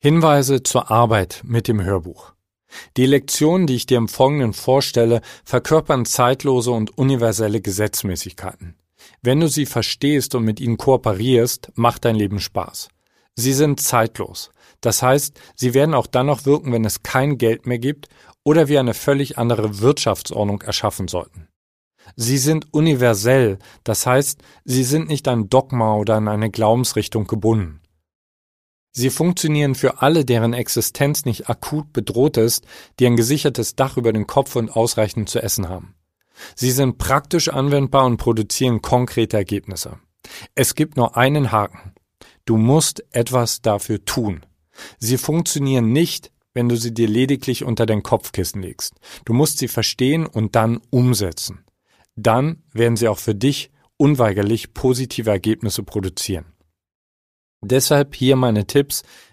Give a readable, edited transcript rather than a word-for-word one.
Hinweise zur Arbeit mit dem Hörbuch. Die Lektionen, die ich dir im Folgenden vorstelle, verkörpern zeitlose und universelle Gesetzmäßigkeiten. Wenn du sie verstehst und mit ihnen kooperierst, macht dein Leben Spaß. Sie sind zeitlos. Das heißt, sie werden auch dann noch wirken, wenn es kein Geld mehr gibt oder wir eine völlig andere Wirtschaftsordnung erschaffen sollten. Sie sind universell, das heißt, sie sind nicht an Dogma oder an eine Glaubensrichtung gebunden. Sie funktionieren für alle, deren Existenz nicht akut bedroht ist, die ein gesichertes Dach über den Kopf und ausreichend zu essen haben. Sie sind praktisch anwendbar und produzieren konkrete Ergebnisse. Es gibt nur einen Haken. Du musst etwas dafür tun. Sie funktionieren nicht, wenn du sie dir lediglich unter dein Kopfkissen legst. Du musst sie verstehen und dann umsetzen. Dann werden sie auch für dich unweigerlich positive Ergebnisse produzieren. Deshalb hier meine Tipps,